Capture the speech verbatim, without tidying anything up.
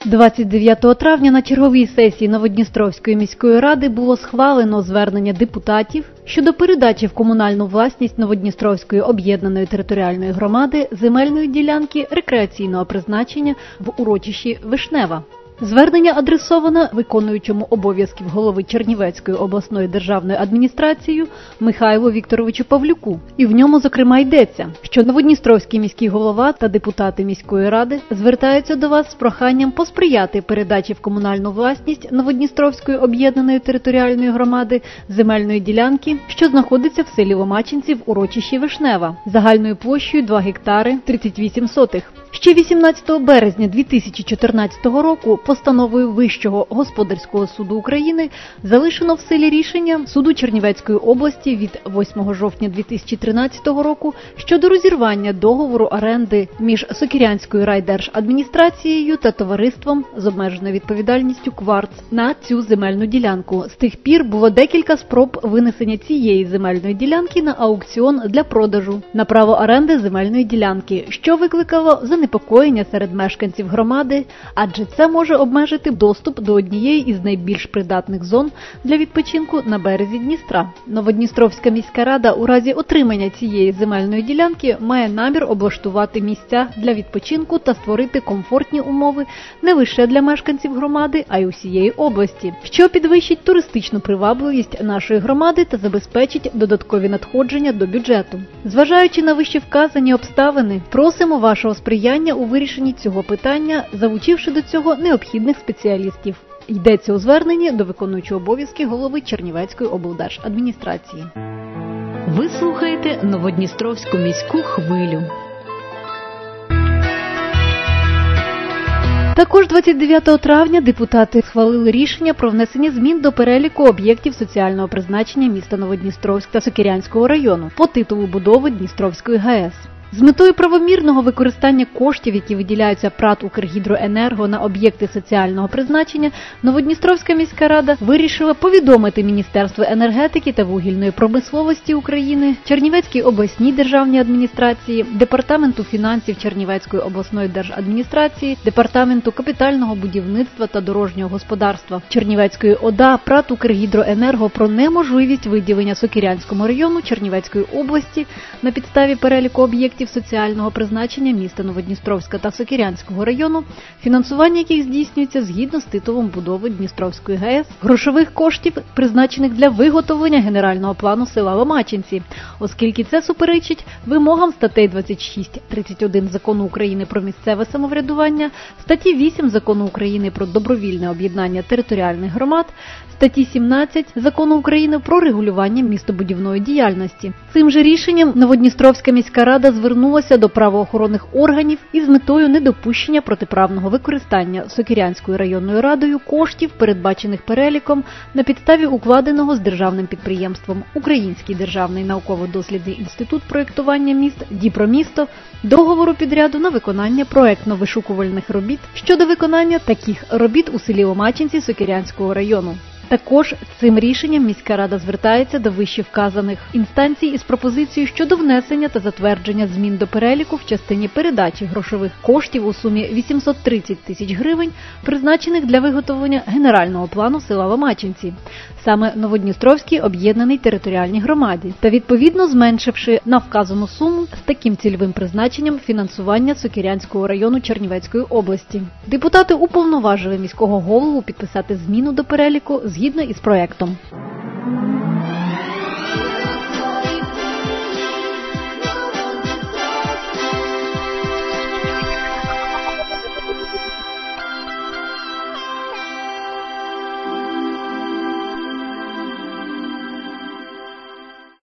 двадцять дев'ятого травня на черговій сесії Новодністровської міської ради було схвалено звернення депутатів щодо передачі в комунальну власність Новодністровської об'єднаної територіальної громади земельної ділянки рекреаційного призначення в урочищі Вишнева. Звернення адресовано виконуючому обов'язків голови Чернівецької обласної державної адміністрації Михайлу Вікторовичу Павлюку. І в ньому, зокрема, йдеться, що Новодністровський міський голова та депутати міської ради звертаються до вас з проханням посприяти передачі в комунальну власність Новодністровської об'єднаної територіальної громади земельної ділянки, що знаходиться в селі Ломачинці в урочищі Вишнева, загальною площею два гектари тридцять вісім сотих. Ще вісімнадцятого березня дві тисячі чотирнадцятого року постановою Вищого господарського суду України залишено в силі рішення суду Чернівецької області від восьмого жовтня дві тисячі тринадцятого року щодо розірвання договору оренди між Сокирянською райдержадміністрацією та товариством з обмеженою відповідальністю «Кварц» на цю земельну ділянку. З тих пір було декілька спроб винесення цієї земельної ділянки на аукціон для продажу на право оренди земельної ділянки, що викликало занепокоєння серед мешканців громади, адже це може обмежити доступ до однієї із найбільш придатних зон для відпочинку на березі Дністра. Новодністровська міська рада у разі отримання цієї земельної ділянки має намір облаштувати місця для відпочинку та створити комфортні умови не лише для мешканців громади, а й усієї області, що підвищить туристичну привабливість нашої громади та забезпечить додаткові надходження до бюджету. Зважаючи на вище вказані обставини, просимо вашого сприяння у вирішенні цього питання, залучивши до цього необхідних спеціалістів. Йдеться у зверненні до виконуючого обов'язки голови Чернівецької облдержадміністрації. Ви слухаєте Новодністровську міську хвилю. Також двадцять дев'ятого травня депутати схвалили рішення про внесення змін до переліку об'єктів соціального призначення міста Новодністровськ та Сокирянського району по титулу будови Дністровської ГАЕС. З метою правомірного використання коштів, які виділяються ПРАТ «Укргідроенерго» на об'єкти соціального призначення, Новодністровська міська рада вирішила повідомити Міністерство енергетики та вугільної промисловості України, Чернівецькій обласній державній адміністрації, Департаменту фінансів Чернівецької обласної держадміністрації, Департаменту капітального будівництва та дорожнього господарства Чернівецької ОДА, ПРАТ «Укргідроенерго» про неможливість виділення Сокирянському району Чернівецької області на підставі переліку об'єктів соціального призначення міста Новодністровська та Сокирянського району, фінансування яких здійснюється згідно з титулом будови Дністровської ГАЕС, грошових коштів, призначених для виготовлення генерального плану села Ломачинці, оскільки це суперечить вимогам статей двадцять шість тридцять один Закону України про місцеве самоврядування, статті вісім Закону України про добровільне об'єднання територіальних громад, статті сімнадцять Закону України про регулювання містобудівної діяльності. Цим же рішенням Новодністровська міська рада звернулася до правоохоронних органів із метою недопущення протиправного використання Сокирянською районною радою коштів, передбачених переліком, на підставі укладеного з державним підприємством Український державний науково-дослідний інститут проєктування міст «Діпромісто» договору підряду на виконання проєктно-вишукувальних робіт щодо виконання таких робіт у селі Ломачинці Сокирянського району. Також цим рішенням міська рада звертається до вище вказаних інстанцій із пропозицією щодо внесення та затвердження змін до переліку в частині передачі грошових коштів у сумі вісімсот тридцять тисяч гривень, призначених для виготовлення генерального плану села Ломачинці, саме Новодністровській об'єднаній територіальній громаді, та відповідно зменшивши на вказану суму з таким цільовим призначенням фінансування Сокирянського району Чернівецької області. Депутати уповноважили міського голову підписати зміну до переліку згідно із проектом.